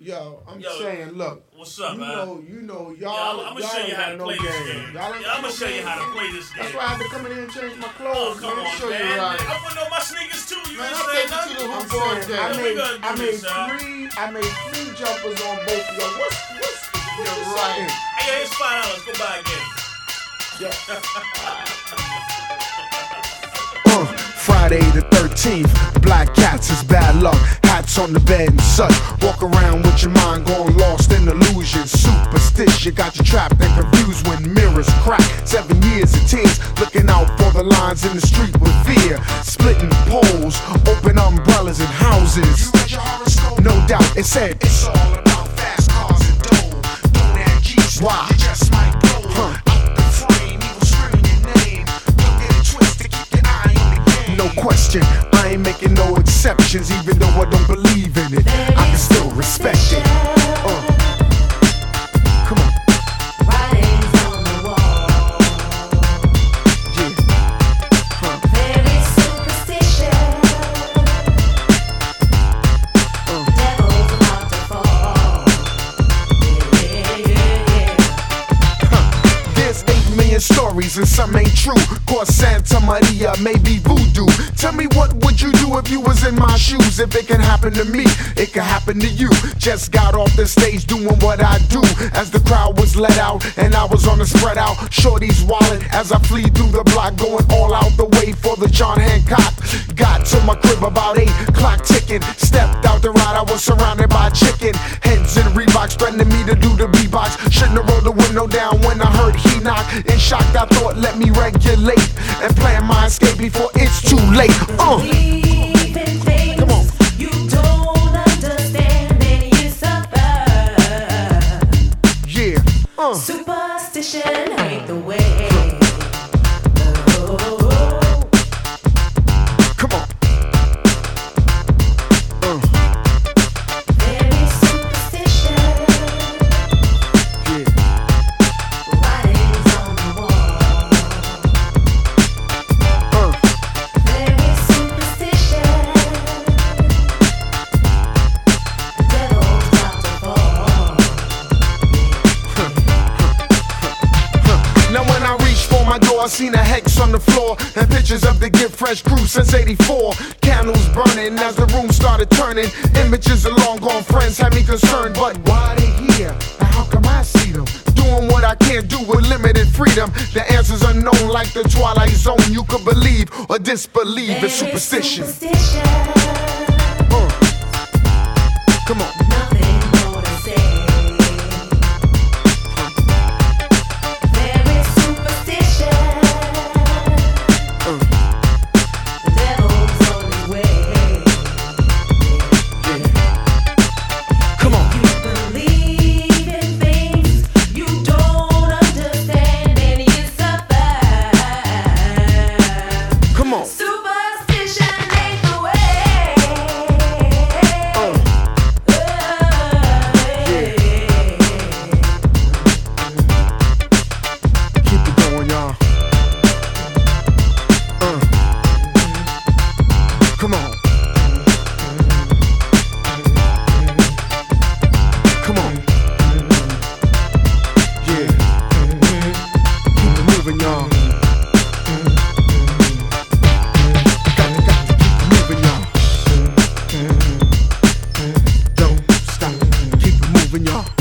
Yo, saying, look. What's up, man? Y'all. I'm gonna show you how to play this game. I'm gonna show you how to play this game. That's why I had to come in here and change my clothes, come on, show man. you right. I put on my sneakers too. You Man, ain't I'll saying take you to the nothing. hoop board game. I made three jumpers on both of them. What's You're right. Hey, it's $5. Go buy a game. Friday the 13th, black cats is bad luck. Hats on the bed and such. Walk around with your mind going lost in illusion. Superstition got you trapped and confused when mirrors crack. 7 years of tears, looking out for the lines in the street with fear. Splitting poles, open umbrellas and houses. No doubt, it said it's all about fast cars and dough. Don't add G's, why? You just might blow. Out the frame, evil screaming your name. Don't get it twisted, keep your eye on the game. No question, I ain't making no exceptions. Even though I don't believe in it, I can still respect it. Come on. Writings on the wall. Yeah. There is superstition. Devil's about to fall. Yeah. There's 8 million stories and some ain't true. Cause Santa Maria may be voodoo. Tell me, what would you do if you was in my shoes? If it can happen to me, it can happen to you. Just got off the stage doing what I do. As the crowd was let out and I was on the spread out. Shorty's wallet as I flee through the block, going all out the way for the John Hancock. Got to my crib about 8 o'clock ticking. Stepped out the ride, I was surrounded by chicken heads and Reeboks, threatening me to do the beatbox. Shouldn't have rolled the window down when I heard he knock. In shock, I thought, let me regulate and plan my escape before it's too late. Believe in things Come on. you don't understand, and you suffer. Yeah. Superstition ain't the way. Oh. Come on. There is superstition. Yeah. Writings on the wall. There is superstition. The devil's about to fall. Now when I reached for my door, I seen a hex on the floor and pictures of the Get Fresh crew since '84. Candles burning as the room started turning. Images of long gone friends had me concerned, but why they here? And how come I see them? Doing what I can't do with limited freedom. The answer's unknown like the Twilight Zone. You could believe or disbelieve it's superstition. Come on. Nothing more to say. There is superstition. The devil's on his way. Come on. You believe in things you don't understand, and you suffer. Come on. Superstition ain't the way. Keep it going, y'all. Come on. Come on. Yeah. Keep it moving, y'all. Got to keep it moving, y'all. Don't stop. Keep it moving, y'all.